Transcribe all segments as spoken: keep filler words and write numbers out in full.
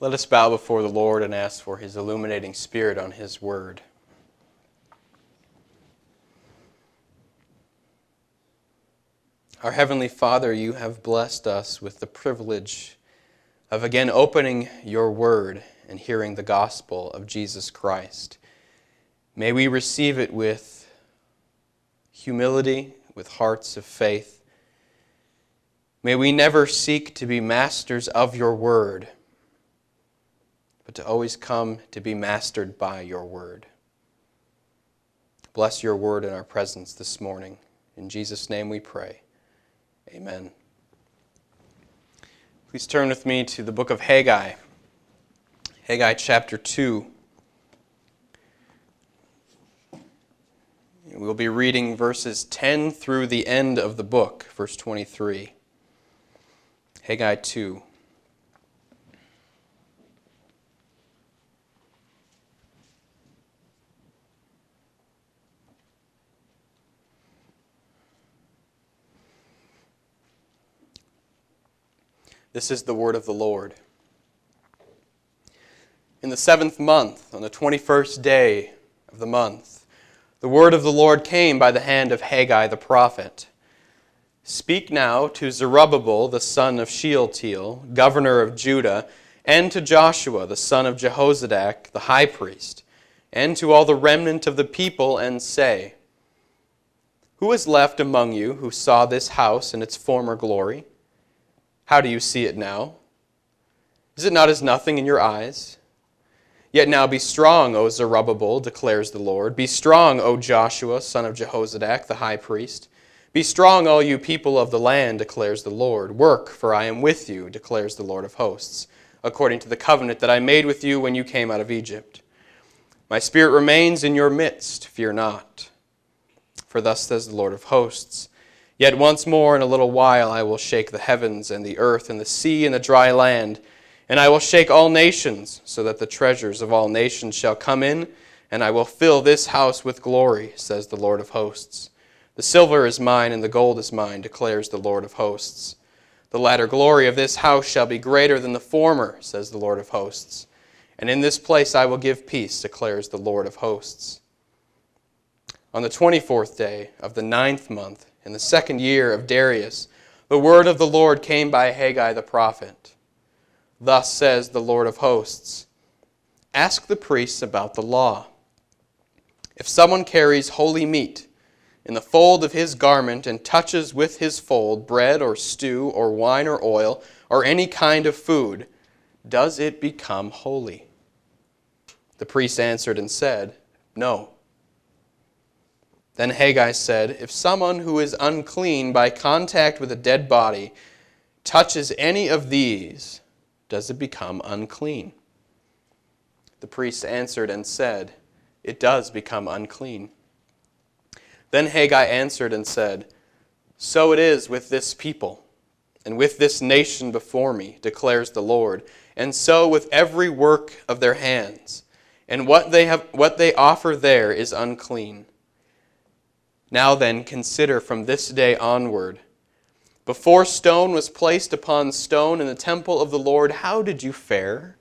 Let us bow before the Lord and ask for His illuminating Spirit on His Word. Our Heavenly Father, You have blessed us with the privilege of again opening Your Word and hearing the gospel of Jesus Christ. May we receive it with humility, with hearts of faith. May we never seek to be masters of Your Word, but to always come to be mastered by Your Word. Bless Your Word in our presence this morning. In Jesus' name we pray. Amen. Please turn with me to the book of Haggai. Haggai chapter two. We'll be reading verses ten through the end of the book, verse twenty-three. Haggai two. This is the word of the Lord. In the seventh month, on the twenty-first day of the month, the word of the Lord came by the hand of Haggai the prophet. Speak now to Zerubbabel the son of Shealtiel, governor of Judah, and to Joshua the son of Jehozadak, the high priest, and to all the remnant of the people, and say, Who is left among you who saw this house in its former glory? How do you see it now? Is it not as nothing in your eyes? Yet now be strong, O Zerubbabel, declares the Lord. Be strong, O Joshua, son of Jehozadak, the high priest. Be strong, all you people of the land, declares the Lord. Work, for I am with you, declares the Lord of hosts, according to the covenant that I made with you when you came out of Egypt. My spirit remains in your midst, fear not. For thus says the Lord of hosts, Yet once more in a little while I will shake the heavens and the earth and the sea and the dry land, and I will shake all nations, so that the treasures of all nations shall come in, and I will fill this house with glory, says the Lord of hosts. The silver is mine and the gold is mine, declares the Lord of hosts. The latter glory of this house shall be greater than the former, says the Lord of hosts. And in this place I will give peace, declares the Lord of hosts. On the twenty-fourth day of the ninth month, in the second year of Darius, the word of the Lord came by Haggai the prophet. Thus says the Lord of hosts, Ask the priests about the law. If someone carries holy meat in the fold of his garment and touches with his fold bread or stew or wine or oil or any kind of food, does it become holy? The priest answered and said, No. Then Haggai said, If someone who is unclean by contact with a dead body touches any of these, does it become unclean? The priest answered and said, It does become unclean. Then Haggai answered and said, So it is with this people, and with this nation before me, declares the Lord, and so with every work of their hands, and what they have, what they offer there is unclean. Now then, consider from this day onward. Before stone was placed upon stone in the temple of the Lord, how did you fare?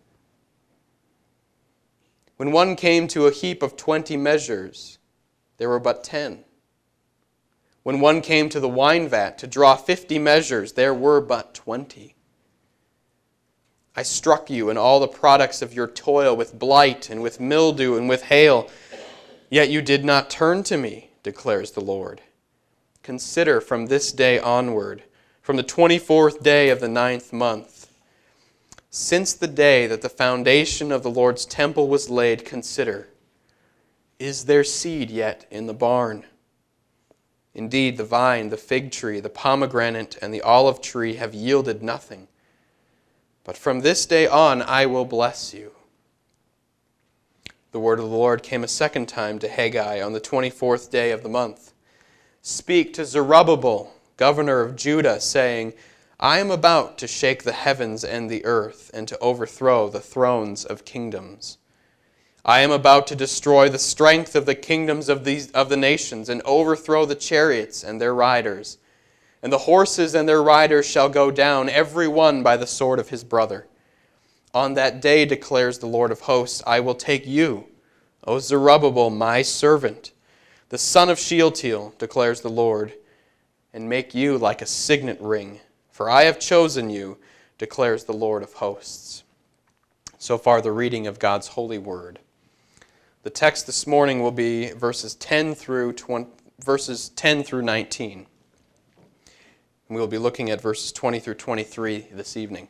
When one came to a heap of twenty measures, there were but ten. When one came to the wine vat to draw fifty measures, there were but twenty. I struck you and all the products of your toil with blight and with mildew and with hail, yet you did not turn to me, declares the Lord. Consider from this day onward, from the twenty-fourth day of the ninth month, since the day that the foundation of the Lord's temple was laid, consider, is there seed yet in the barn? Indeed, the vine, the fig tree, the pomegranate, and the olive tree have yielded nothing. But from this day on I will bless you. The word of the Lord came a second time to Haggai on the twenty-fourth day of the month. Speak to Zerubbabel, governor of Judah, saying, I am about to shake the heavens and the earth, and to overthrow the thrones of kingdoms. I am about to destroy the strength of the kingdoms of, these, of the nations, and overthrow the chariots and their riders. And the horses and their riders shall go down, every one by the sword of his brother. On that day, declares the Lord of hosts, I will take you, O Zerubbabel, my servant, the son of Shealtiel, declares the Lord, and make you like a signet ring. For I have chosen you, declares the Lord of hosts. So far, the reading of God's holy word. The text this morning will be verses ten through twenty, verses ten through nineteen. And we will be looking at verses twenty through twenty-three this evening.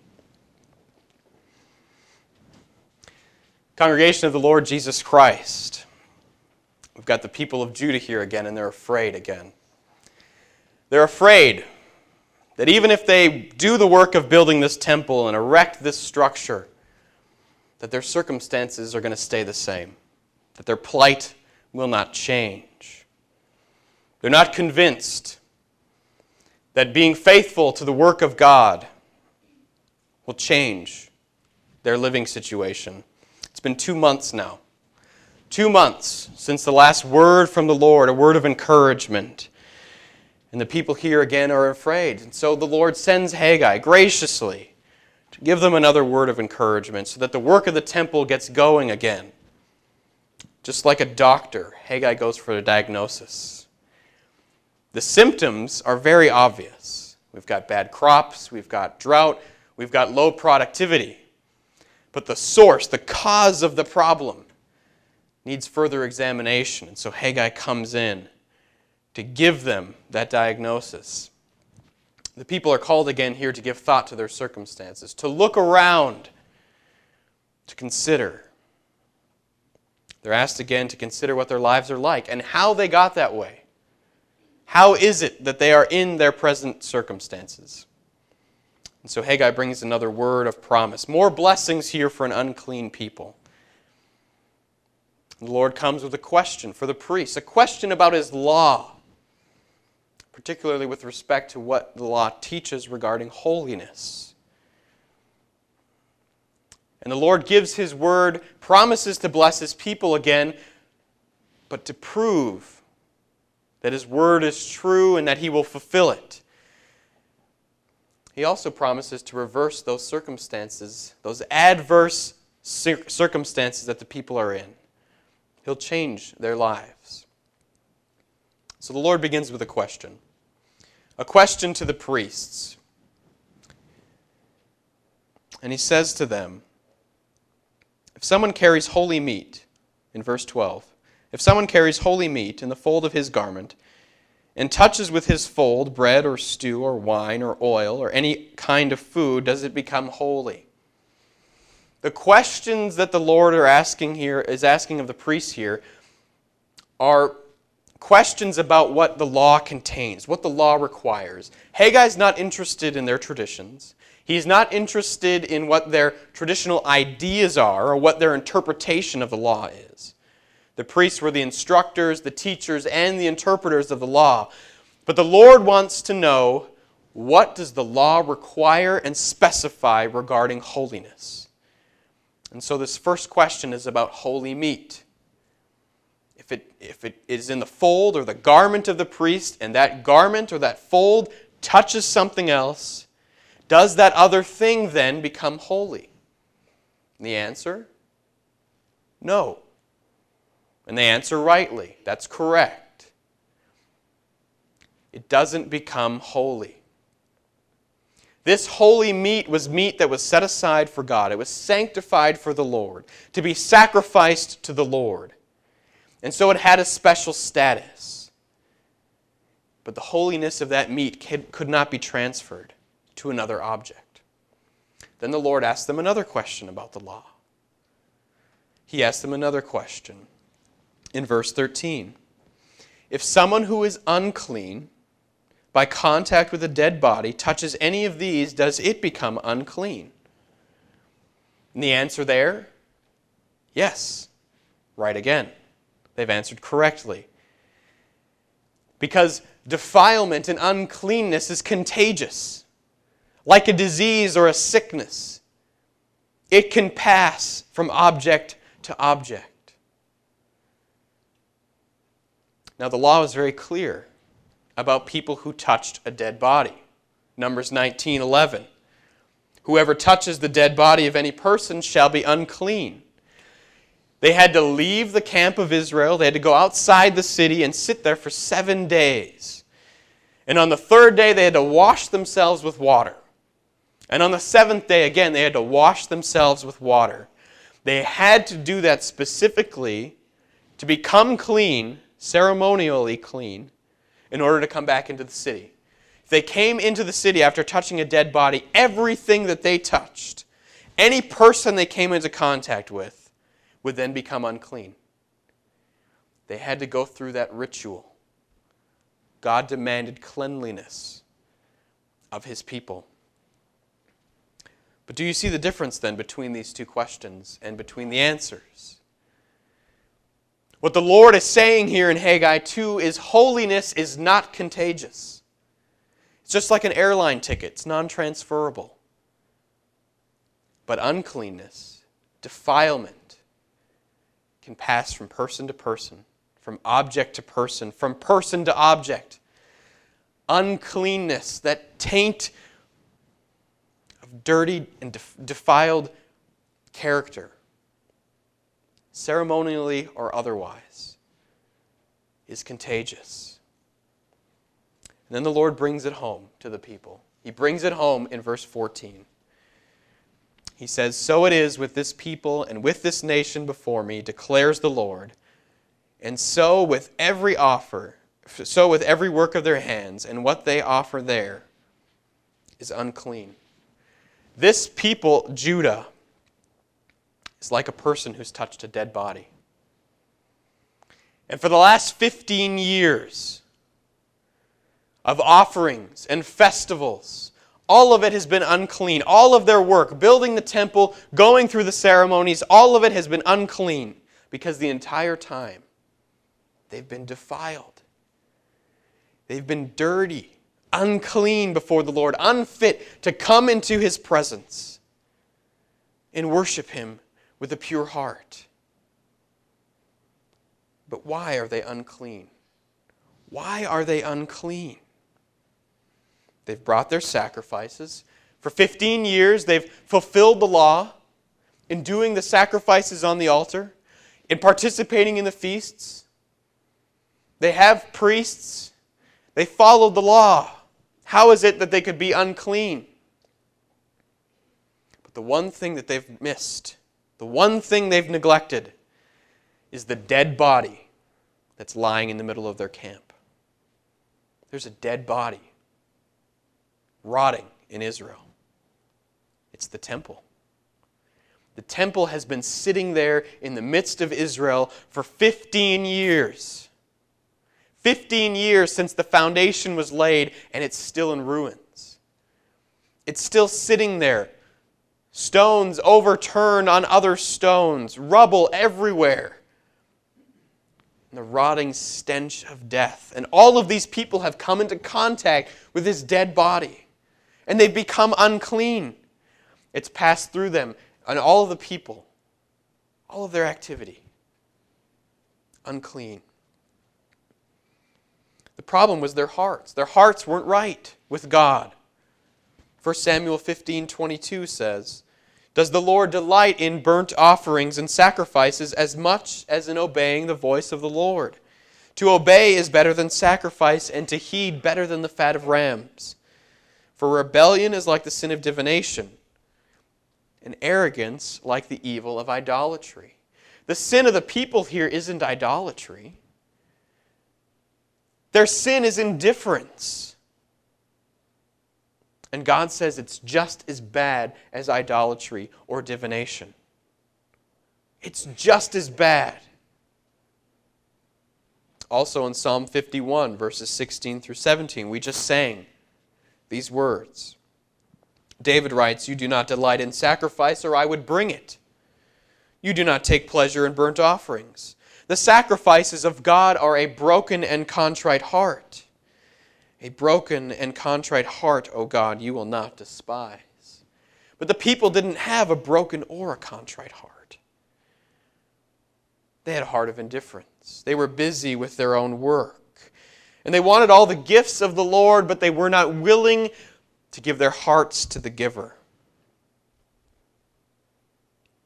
Congregation of the Lord Jesus Christ. We've got the people of Judah here again, and they're afraid again. They're afraid that even if they do the work of building this temple and erect this structure, that their circumstances are going to stay the same, that their plight will not change. They're not convinced that being faithful to the work of God will change their living situation. It's been two months now. Two months since the last word from the Lord, a word of encouragement. And the people here again are afraid. And so the Lord sends Haggai graciously to give them another word of encouragement so that the work of the temple gets going again. Just like a doctor, Haggai goes for a diagnosis. The symptoms are very obvious. We've got bad crops, we've got drought, we've got low productivity. But the source, the cause of the problem, needs further examination. And so Haggai comes in to give them that diagnosis. The people are called again here to give thought to their circumstances, to look around, to consider. They're asked again to consider what their lives are like and how they got that way. How is it that they are in their present circumstances? And so Haggai brings another word of promise. More blessings here for an unclean people. The Lord comes with a question for the priests, a question about his law, particularly with respect to what the law teaches regarding holiness. And the Lord gives his word, promises to bless his people again, but to prove that his word is true and that he will fulfill it. He also promises to reverse those circumstances, those adverse circumstances that the people are in. He'll change their lives. So the Lord begins with a question. A question to the priests. And he says to them, if someone carries holy meat, in verse twelve, if someone carries holy meat in the fold of his garment, and touches with his fold bread or stew or wine or oil or any kind of food, does it become holy? The questions that the Lord are asking here, is asking of the priests here, are questions about what the law contains, what the law requires. Haggai's not interested in their traditions. He's not interested in what their traditional ideas are or what their interpretation of the law is. The priests were the instructors, the teachers, and the interpreters of the law. But the Lord wants to know, what does the law require and specify regarding holiness? And so this first question is about holy meat. If it, if it is in the fold or the garment of the priest, and that garment or that fold touches something else, does that other thing then become holy? And the answer? No. And they answer rightly. That's correct. It doesn't become holy. This holy meat was meat that was set aside for God. It was sanctified for the Lord, to be sacrificed to the Lord. And so it had a special status. But the holiness of that meat could not be transferred to another object. Then the Lord asked them another question about the law. He asked them another question. In verse thirteen, if someone who is unclean by contact with a dead body touches any of these, does it become unclean? And the answer there, yes. Right again. They've answered correctly. Because defilement and uncleanness is contagious. Like a disease or a sickness. It can pass from object to object. Now, the law is very clear about people who touched a dead body. Numbers nineteen eleven. Whoever touches the dead body of any person shall be unclean. They had to leave the camp of Israel. They had to go outside the city and sit there for seven days. And on the third day, they had to wash themselves with water. And on the seventh day, again, they had to wash themselves with water. They had to do that specifically to become clean, ceremonially clean, in order to come back into the city. If they came into the city after touching a dead body, everything that they touched, any person they came into contact with, would then become unclean. They had to go through that ritual. God demanded cleanliness of His people. But do you see the difference then between these two questions and between the answers? What the Lord is saying here in Haggai two is holiness is not contagious. It's just like an airline ticket. It's non-transferable. But uncleanness, defilement, can pass from person to person, from object to person, from person to object. Uncleanness, that taint of dirty and def- defiled character, ceremonially or otherwise, is contagious. And then the Lord brings it home to the people. He brings it home in verse fourteen. He says, "So it is with this people and with this nation before me, declares the Lord, and so with every offer, so with every work of their hands, and what they offer there is unclean." This people, Judah, is like a person who's touched a dead body. And for the last fifteen years of offerings and festivals, all of it has been unclean. All of their work, building the temple, going through the ceremonies, all of it has been unclean because the entire time they've been defiled. They've been dirty, unclean before the Lord, unfit to come into His presence and worship Him with a pure heart. But why are they unclean? Why are they unclean? They've brought their sacrifices. For fifteen years, they've fulfilled the law in doing the sacrifices on the altar, in participating in the feasts. They have priests. They followed the law. How is it that they could be unclean? But the one thing that they've missed, the one thing they've neglected, is the dead body that's lying in the middle of their camp. There's a dead body rotting in Israel. It's the temple. The temple has been sitting there in the midst of Israel for fifteen years. fifteen years since the foundation was laid, and it's still in ruins. It's still sitting there. Stones overturned on other stones, rubble everywhere. And the rotting stench of death. And all of these people have come into contact with this dead body. And they've become unclean. It's passed through them and all of the people, all of their activity. Unclean. The problem was their hearts. Their hearts weren't right with God. First Samuel fifteen twenty-two says, "Does the Lord delight in burnt offerings and sacrifices as much as in obeying the voice of the Lord? To obey is better than sacrifice, and to heed better than the fat of rams. For rebellion is like the sin of divination, and arrogance like the evil of idolatry." The sin of the people here isn't idolatry. Their sin is indifference. And God says it's just as bad as idolatry or divination. It's just as bad. Also in Psalm fifty-one, verses sixteen through seventeen, we just sang these words. David writes, "You do not delight in sacrifice, or I would bring it. You do not take pleasure in burnt offerings. The sacrifices of God are a broken and contrite heart. A broken and contrite heart, O God, you will not despise." But the people didn't have a broken or a contrite heart. They had a heart of indifference. They were busy with their own work. And they wanted all the gifts of the Lord, but they were not willing to give their hearts to the giver.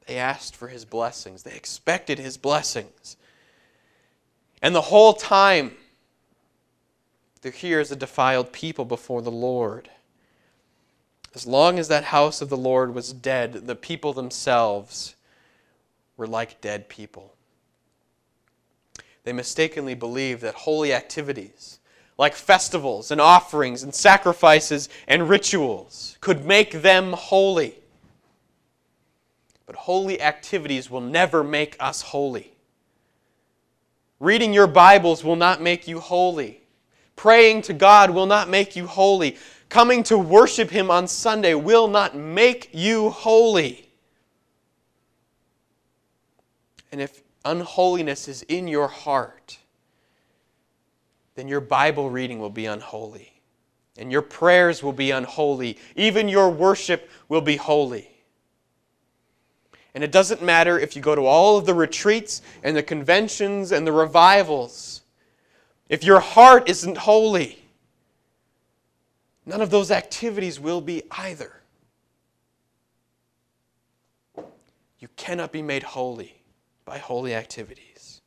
They asked for his blessings. They expected his blessings. And the whole time, they're here as a defiled people before the Lord. As long as that house of the Lord was dead, the people themselves were like dead people. They mistakenly believed that holy activities, like festivals and offerings and sacrifices and rituals, could make them holy. But holy activities will never make us holy. Reading your Bibles will not make you holy. Praying to God will not make you holy. Coming to worship Him on Sunday will not make you holy. And if unholiness is in your heart, then your Bible reading will be unholy. And your prayers will be unholy. Even your worship will be holy. And it doesn't matter if you go to all of the retreats and the conventions and the revivals. If your heart isn't holy, none of those activities will be either. You cannot be made holy by holy activities.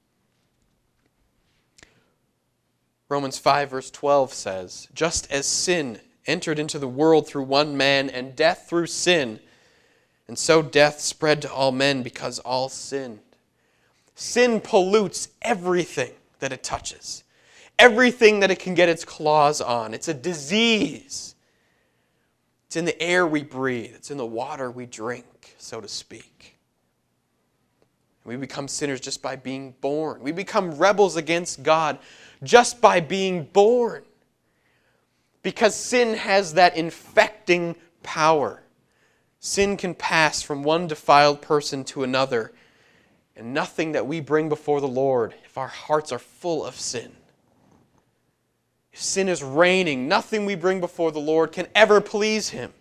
Romans five verse twelve says, "Just as sin entered into the world through one man, and death through sin, and so death spread to all men because all sinned." Sin pollutes everything that it touches. Everything that it can get its claws on. It's a disease. It's in the air we breathe. It's in the water we drink, so to speak. And we become sinners just by being born. We become rebels against God just by being born. Because sin has that infecting power. Sin can pass from one defiled person to another. And nothing that we bring before the Lord, if our hearts are full of sin, if sin is reigning, nothing we bring before the Lord can ever please Him.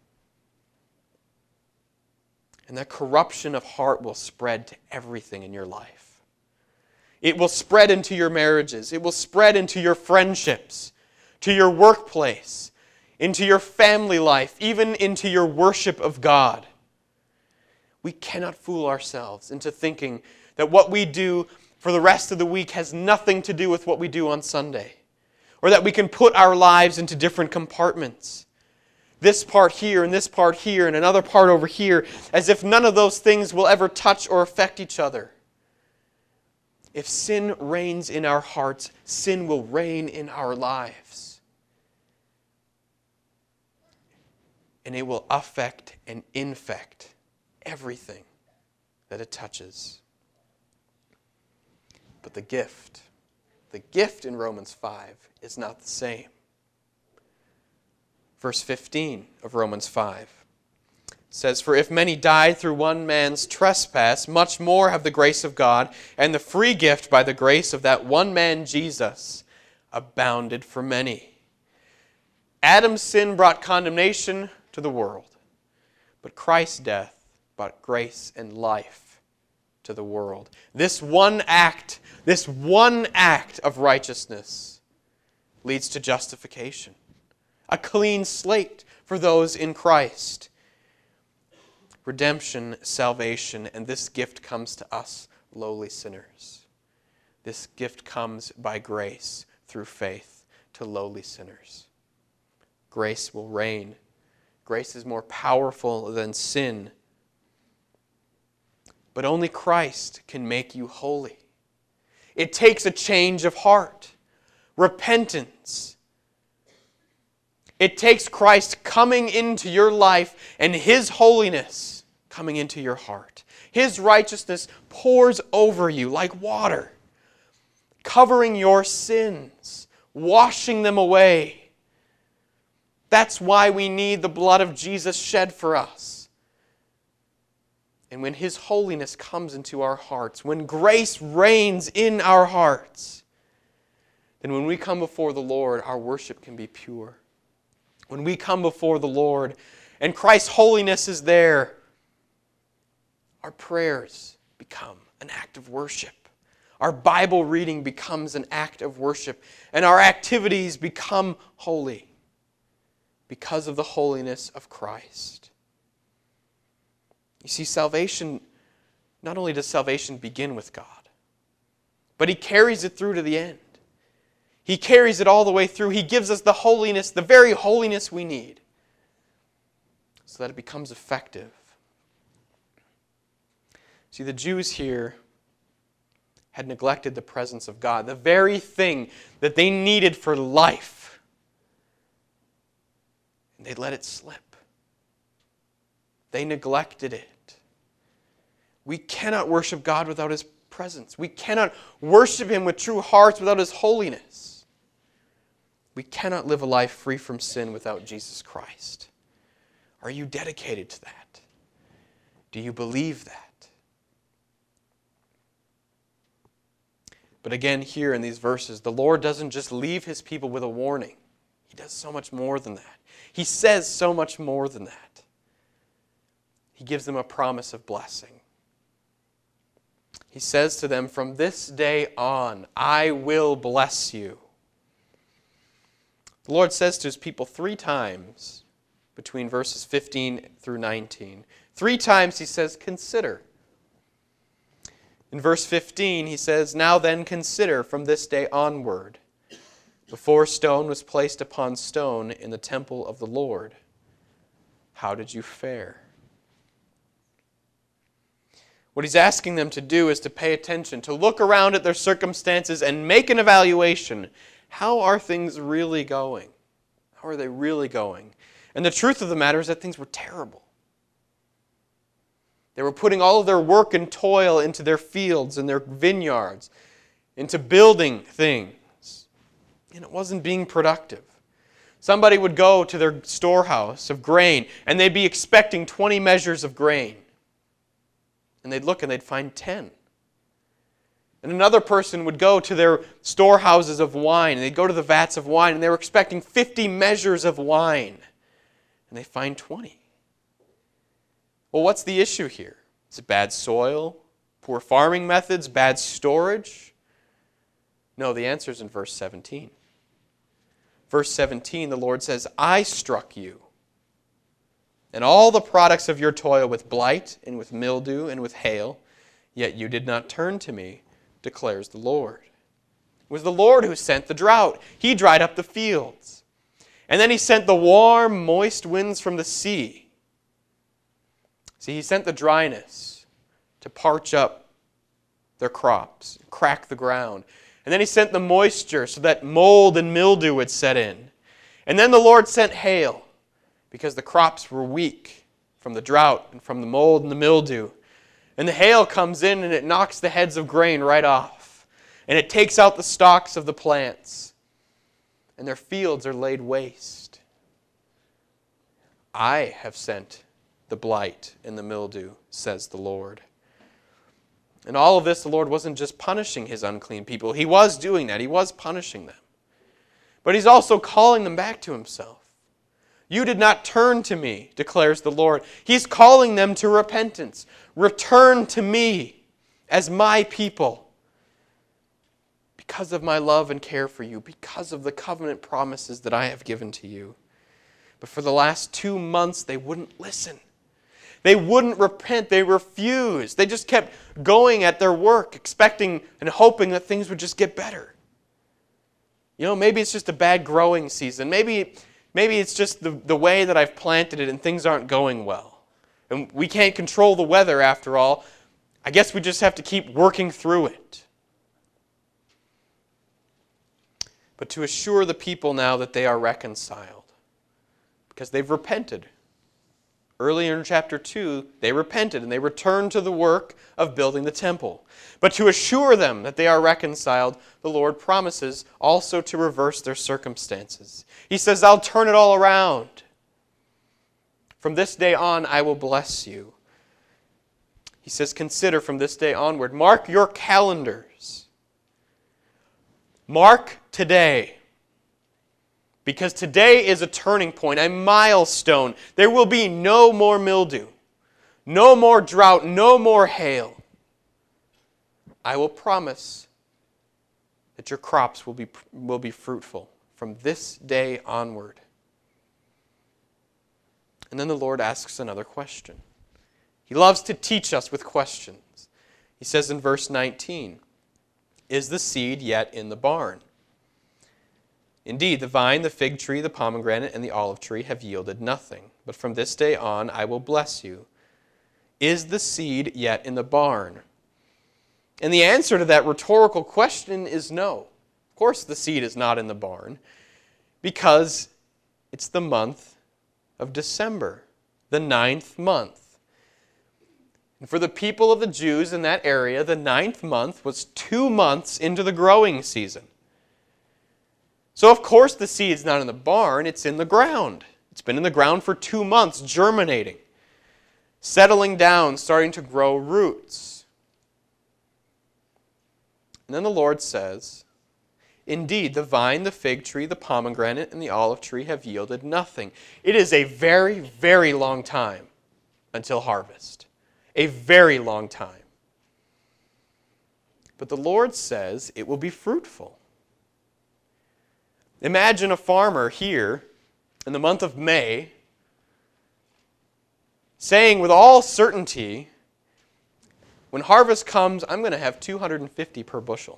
And that corruption of heart will spread to everything in your life. It will spread into your marriages. It will spread into your friendships, to your workplace, into your family life, even into your worship of God. We cannot fool ourselves into thinking that what we do for the rest of the week has nothing to do with what we do on Sunday. Or that we can put our lives into different compartments. This part here and this part here and another part over here, as if none of those things will ever touch or affect each other. If sin reigns in our hearts, sin will reign in our lives. And it will affect and infect everything that it touches. But the gift, the gift in Romans five is not the same. Verse fifteen of Romans five says, "For if many died through one man's trespass, much more have the grace of God and the free gift by the grace of that one man Jesus abounded for many." Adam's sin brought condemnation to the world, but Christ's death brought grace and life to the world. This one act, this one act of righteousness leads to justification. A clean slate for those in Christ. Redemption, salvation, and this gift comes to us, lowly sinners. This gift comes by grace through faith to lowly sinners. Grace will reign. Grace is more powerful than sin. But only Christ can make you holy. It takes a change of heart. Repentance. It takes Christ coming into your life and His holiness coming into your heart. His righteousness pours over you like water, covering your sins, washing them away. That's why we need the blood of Jesus shed for us. And when His holiness comes into our hearts, when grace reigns in our hearts, then when we come before the Lord, our worship can be pure. When we come before the Lord and Christ's holiness is there, our prayers become an act of worship. Our Bible reading becomes an act of worship. And our activities become holy because of the holiness of Christ. You see, salvation not only does salvation begin with God, but he carries it through to the end. He carries it all the way through. He gives us the holiness, the very holiness we need, so that it becomes effective. See, the Jews here had neglected the presence of God, the very thing that they needed for life. And they let it slip. They neglected it. We cannot worship God without His presence. We cannot worship Him with true hearts without His holiness. We cannot live a life free from sin without Jesus Christ. Are you dedicated to that? Do you believe that? But again, here in these verses, the Lord doesn't just leave His people with a warning. He does so much more than that. He says so much more than that. He gives them a promise of blessing. He says to them, from this day on, I will bless you. The Lord says to His people three times between verses fifteen through nineteen. Three times He says, consider. In verse fifteen, He says, now then consider from this day onward, before stone was placed upon stone in the temple of the Lord. How did you fare? What He's asking them to do is to pay attention, to look around at their circumstances and make an evaluation. How are things really going? How are they really going? And the truth of the matter is that things were terrible. They were putting all of their work and toil into their fields and their vineyards, into building things. And it wasn't being productive. Somebody would go to their storehouse of grain, and they'd be expecting twenty measures of grain. And they'd look and they'd find ten. And another person would go to their storehouses of wine, and they'd go to the vats of wine, and they were expecting fifty measures of wine. And they find twenty. Well, what's the issue here? Is it bad soil, poor farming methods, bad storage? No, the answer is in verse seventeen. Verse seventeen, the Lord says, I struck you, and all the products of your toil with blight, and with mildew, and with hail, yet you did not turn to me, declares the Lord. It was the Lord who sent the drought. He dried up the fields. And then He sent the warm, moist winds from the sea. See, He sent the dryness to parch up their crops, crack the ground. And then He sent the moisture so that mold and mildew would set in. And then the Lord sent hail because the crops were weak from the drought and from the mold and the mildew. And the hail comes in and it knocks the heads of grain right off. And it takes out the stalks of the plants. And their fields are laid waste. I have sent the blight and the mildew, says the Lord. And all of this, the Lord wasn't just punishing His unclean people. He was doing that. He was punishing them. But He's also calling them back to Himself. You did not turn to me, declares the Lord. He's calling them to repentance. Return to me as my people. Because of my love and care for you. Because of the covenant promises that I have given to you. But for the last two months, they wouldn't listen. They wouldn't repent. They refused. They just kept going at their work, expecting and hoping that things would just get better. You know, maybe it's just a bad growing season. Maybe, maybe it's just the, the way that I've planted it and things aren't going well. And we can't control the weather after all. I guess we just have to keep working through it. But to assure the people now that they are reconciled, because they've repented. Earlier in chapter two, they repented and they returned to the work of building the temple. But to assure them that they are reconciled, the Lord promises also to reverse their circumstances. He says, I'll turn it all around. From this day on, I will bless you. He says, consider from this day onward. Mark your calendars. Mark today. Because today is a turning point, a milestone. There will be no more mildew, no more drought, no more hail. I will promise that your crops will be, will be fruitful from this day onward. And then the Lord asks another question. He loves to teach us with questions. He says in verse nineteen, "Is the seed yet in the barn? Indeed, the vine, the fig tree, the pomegranate, and the olive tree have yielded nothing. But from this day on I will bless you. Is the seed yet in the barn?" And the answer to that rhetorical question is no. Of course the seed is not in the barn, because it's the month of December, the ninth month. And for the people of the Jews in that area, the ninth month was two months into the growing season. So of course the seed's not in the barn, it's in the ground. It's been in the ground for two months, germinating, settling down, starting to grow roots. And then the Lord says, "Indeed, the vine, the fig tree, the pomegranate, and the olive tree have yielded nothing." It is a very, very long time until harvest. A very long time. But the Lord says it will be fruitful. Imagine a farmer here in the month of May saying with all certainty, when harvest comes, I'm going to have two hundred fifty per bushel.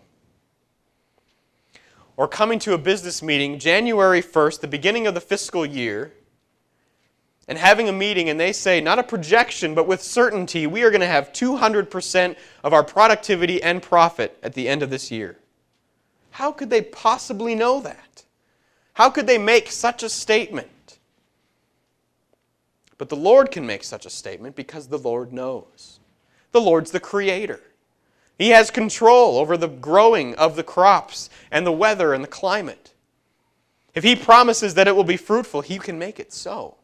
Or coming to a business meeting January first, the beginning of the fiscal year, and having a meeting and they say, not a projection, but with certainty, we are going to have two hundred percent of our productivity and profit at the end of this year. How could they possibly know that? How could they make such a statement? But the Lord can make such a statement because the Lord knows. The Lord's the Creator. He has control over the growing of the crops and the weather and the climate. If He promises that it will be fruitful, He can make it so.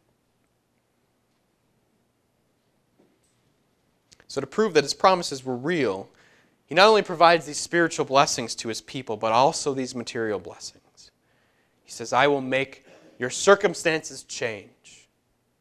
So to prove that His promises were real, He not only provides these spiritual blessings to His people, but also these material blessings. He says, "I will make your circumstances change.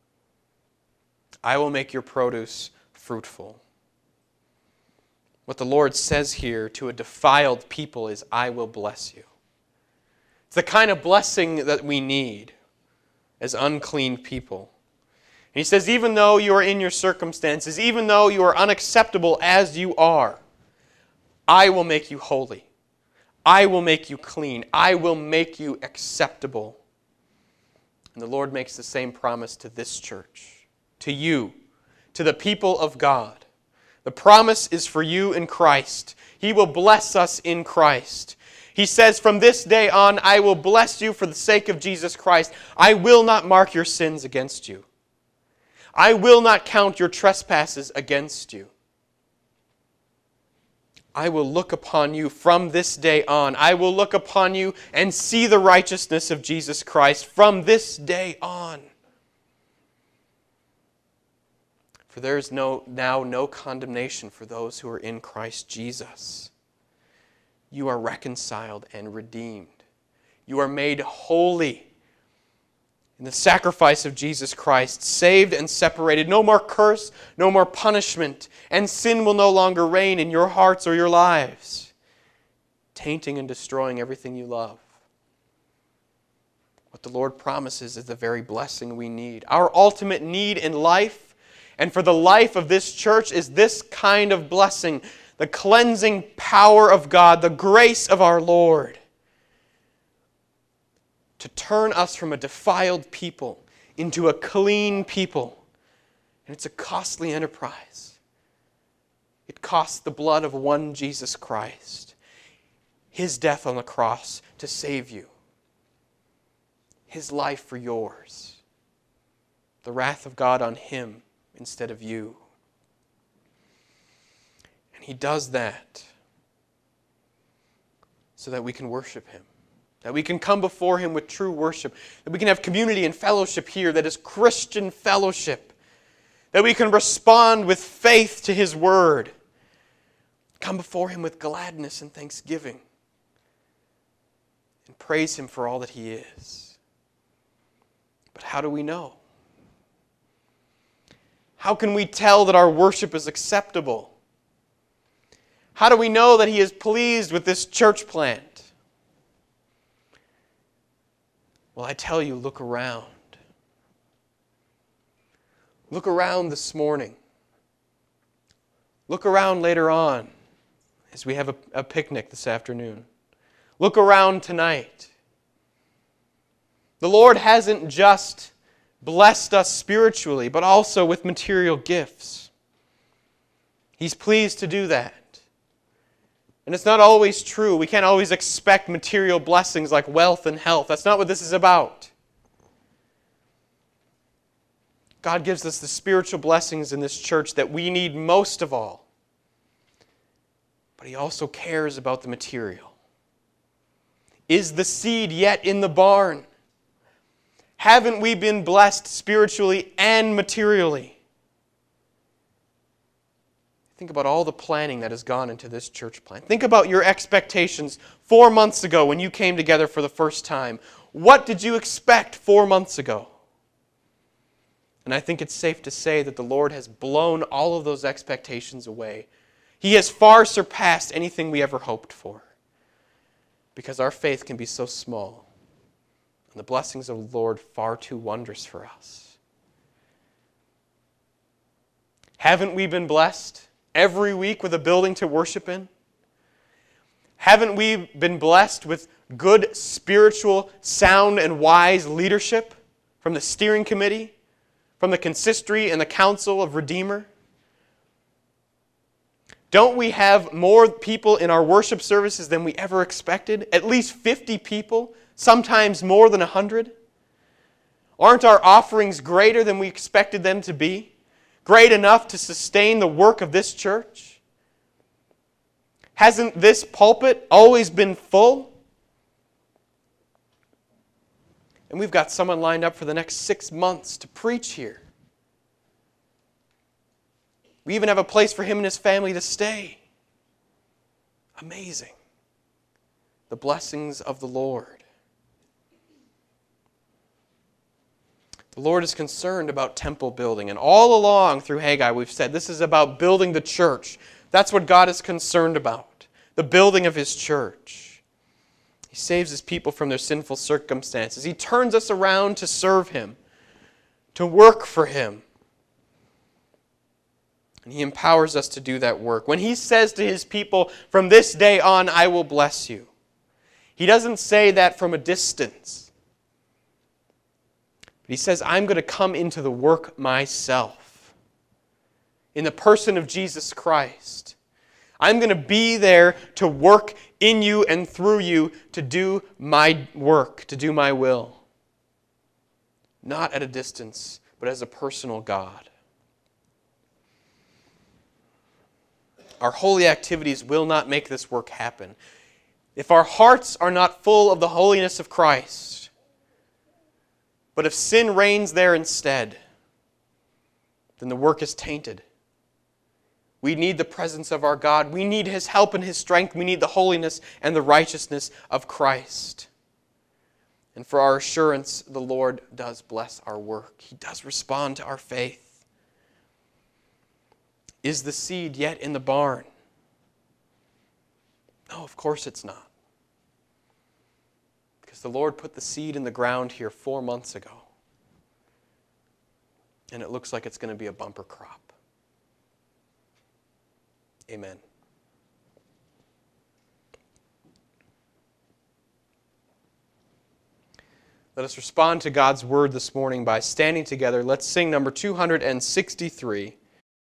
I will make your produce fruitful." What the Lord says here to a defiled people is, "I will bless you." It's the kind of blessing that we need as unclean people. And He says, even though you are in your circumstances, even though you are unacceptable as you are, I will make you holy. I will make you clean. I will make you acceptable. And the Lord makes the same promise to this church, to you, to the people of God. The promise is for you in Christ. He will bless us in Christ. He says, "From this day on, I will bless you for the sake of Jesus Christ. I will not mark your sins against you. I will not count your trespasses against you. I will look upon you from this day on. I will look upon you and see the righteousness of Jesus Christ from this day on. For there is no, now no condemnation for those who are in Christ Jesus. You are reconciled and redeemed. You are made holy in the sacrifice of Jesus Christ, saved and separated. No more curse, no more punishment, and sin will no longer reign in your hearts or your lives, tainting and destroying everything you love. What the Lord promises is the very blessing we need. Our ultimate need in life and for the life of this church is this kind of blessing, the cleansing power of God, the grace of our Lord, to turn us from a defiled people into a clean people. And it's a costly enterprise. It costs the blood of one Jesus Christ, His death on the cross to save you, His life for yours, the wrath of God on Him instead of you. And He does that so that we can worship Him, that we can come before Him with true worship, that we can have community and fellowship here that is Christian fellowship, that we can respond with faith to His Word, come before Him with gladness and thanksgiving, and praise Him for all that He is. But how do we know? How can we tell that our worship is acceptable? How do we know that He is pleased with this church plant? Well, I tell you, look around. Look around this morning. Look around later on as we have a, a picnic this afternoon. Look around tonight. The Lord hasn't just blessed us spiritually, but also with material gifts. He's pleased to do that. And it's not always true. We can't always expect material blessings like wealth and health. That's not what this is about. God gives us the spiritual blessings in this church that we need most of all. But He also cares about the material. Is the seed yet in the barn? Haven't we been blessed spiritually and materially? Think about all the planning that has gone into this church plan. Think about your expectations four months ago when you came together for the first time. What did you expect four months ago? And I think it's safe to say that the Lord has blown all of those expectations away. He has far surpassed anything we ever hoped for. Because our faith can be so small. And the blessings of the Lord far too wondrous for us. Haven't we been blessed every week with a building to worship in? Haven't we been blessed with good, spiritual, sound, and wise leadership from the steering committee, from the consistory and the council of Redeemer? Don't we have more people in our worship services than we ever expected? At least fifty people, sometimes more than one hundred? Aren't our offerings greater than we expected them to be? Great enough to sustain the work of this church? Hasn't this pulpit always been full? And we've got someone lined up for the next six months to preach here. We even have a place for him and his family to stay. Amazing. The blessings of the Lord. The Lord is concerned about temple building. And all along through Haggai, we've said this is about building the church. That's what God is concerned about. The building of His church. He saves His people from their sinful circumstances. He turns us around to serve Him, to work for Him. And He empowers us to do that work. When He says to His people, from this day on, I will bless you, He doesn't say that from a distance. But He says, I'm going to come into the work myself. In the person of Jesus Christ. I'm going to be there to work in you and through you to do my work, to do my will. Not at a distance, but as a personal God. Our holy activities will not make this work happen. If our hearts are not full of the holiness of Christ, but if sin reigns there instead, then the work is tainted. We need the presence of our God. We need His help and His strength. We need the holiness and the righteousness of Christ. And for our assurance, the Lord does bless our work. He does respond to our faith. Is the seed yet in the barn? No, of course it's not. Because the Lord put the seed in the ground here four months ago. And it looks like it's going to be a bumper crop. Amen. Let us respond to God's word this morning by standing together. Let's sing number two hundred sixty-three.